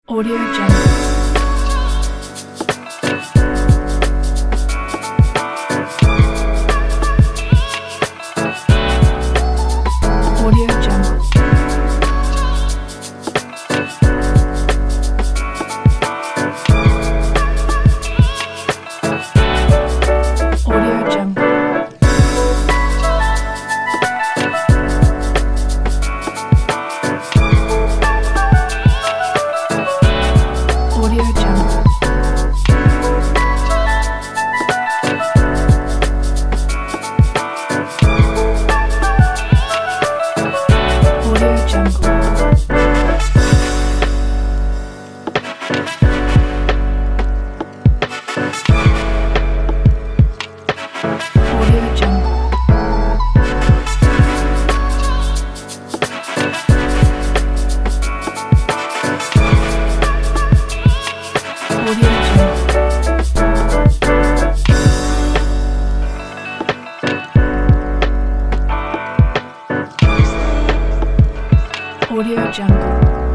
Audio Jungle. Audio Jungle. Audio Jungle. Audio Jungle. Audio Jungle. Audio Jungle. Audio Jungle.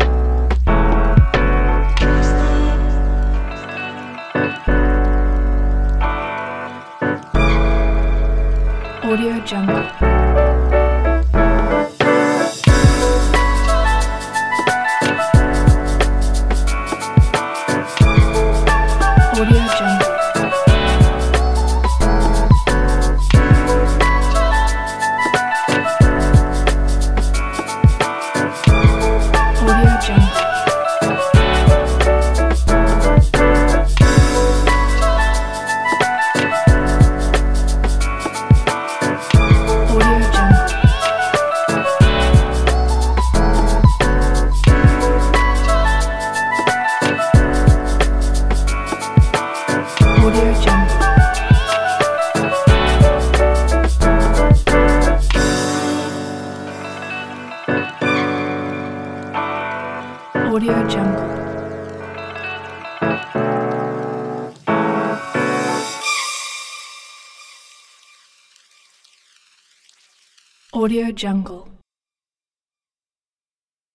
Audio Jungle. Audio Jungle. Audio Jungle. Audio Jungle. Audio Jungle. Audio Jungle. Audio Jungle.